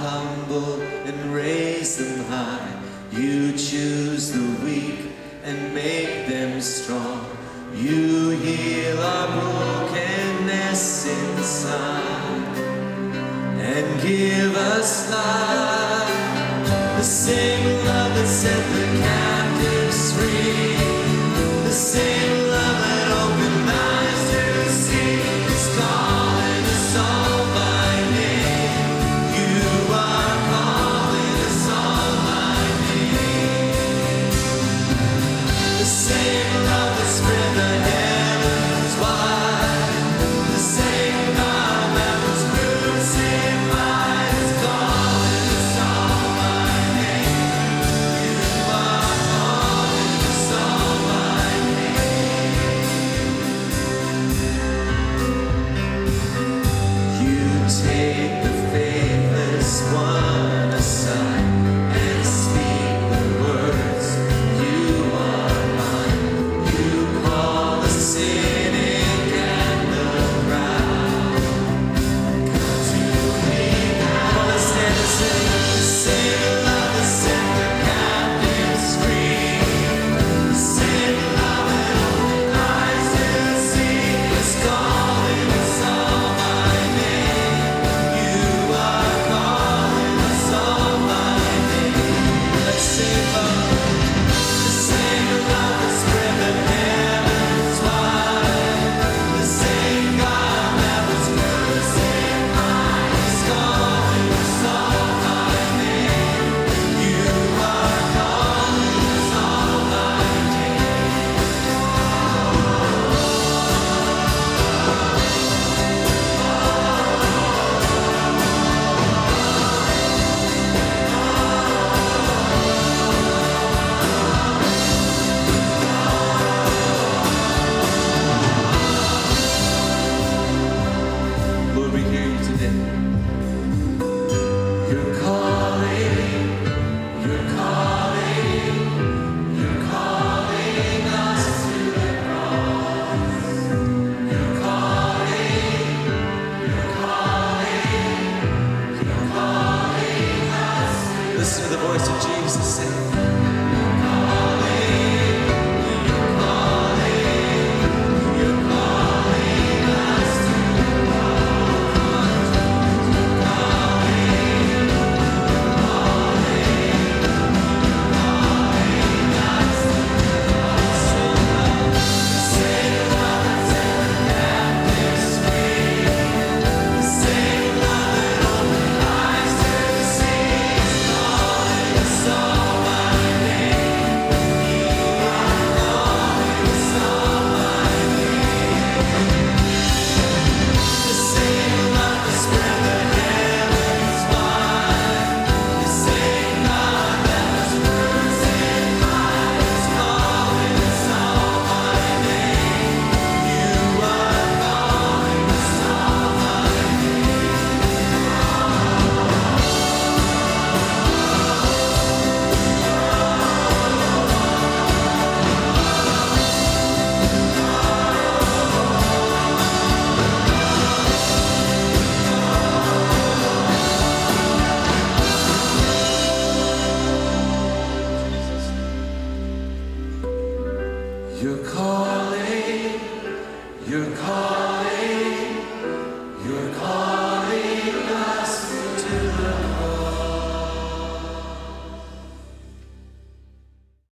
humble and raise them high. You choose the weak and make them strong. You heal our brokenness inside and give us life. The same love that set the captives free, the same love that opened eyes to see, is calling us all by name. You are calling us all by name. The same love that spread the heavens wide, the same God that was crucified, is calling us all by name. You are calling us all by name. You take the faithless one aside and speak the words, you are mine. You call the cynic and the proud. Come to me now. Let's stand and sing. The same love that set the captives free, the same love that opened eyes to see, is calling us all by name. You are calling us all by name. Let's sing love. The same love that spread the heavens wide, the same God that was crucified, is calling us all by name. You are calling us all by name. Lord, we hear you today. You're calling, you're calling, you're calling us to the cross. You're calling, you're calling, you're calling us. Listen to the voice of Jesus say, you're calling, you're calling, you're calling us to the cross. You're calling, you're calling, you're calling us to the cross. The same love that set the captives free, the same love that opened eyes to see, is calling us all by name. You are calling us all by name. The same love that spread the heavens wide, the same God that was crucified, is calling us all by name. You are calling us all by name. You're calling, you're calling.